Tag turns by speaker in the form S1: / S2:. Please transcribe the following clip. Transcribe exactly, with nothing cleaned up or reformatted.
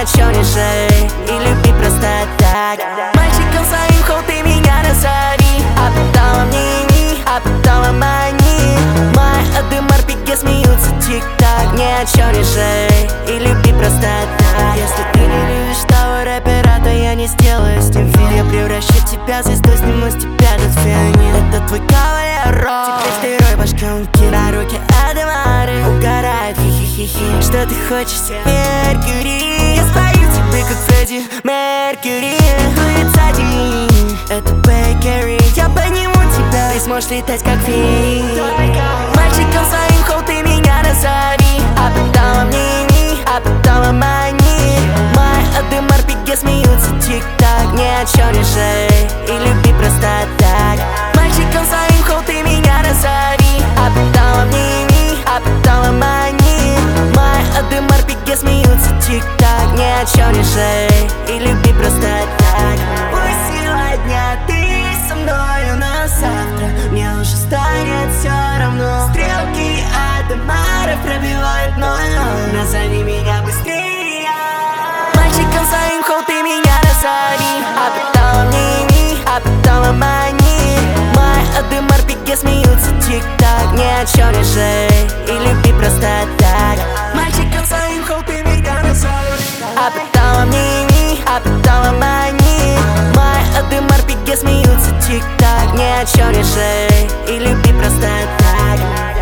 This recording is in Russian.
S1: о чем не жалей и люби просто так. Мальчиком своим хоть ты меня назови, а потом обними, а потом обмани. Мои адым арпеги смеются тик-так. Ни о чем не жалей и люби просто так. Если ты не любишь того рэпера, то я не сделаю с ним фит. Я превращу тебя в звезду, сниму с тебя этот фианит. Это твой кавалер, теперь второй башконки. На руке Адемары угорает, хи-хи-хи-хи. Что ты хочешь, Меркьюри? Я спою тебе, как Фредди Меркьюри. Дует сзади, это Бейкери. Я подниму тебя, ты сможешь летать, как феи. Мальчиком своим хоть ты меня назови, а потом обними, а потом обмани. Мои адым арпеги смеются тик-так. Ни о чем не жалей и люби просто так. Мальчиком своим хоть ты меня назови, а потом обними, а потом обмани. Мои адым арпеги смеются тик-так. Ни о чем не жалей и люби просто так. Пусть сегодня ты со мною, но завтра мне уже станет все равно. Стрелки Адемаров пробивают ноль. Назови меня быстрее. Мальчиком своим хоть ты меня назови, а потом обними, а потом обмани. Мои адым арпеги смеются тик-так. Ни о чем не жалей и люби просто так. Мальчиком своим хоть ты меня назови, а потом обними, а потом обмани. Мои адым арпеги смеются тик-так. Ни о чем не жалей и люби просто так.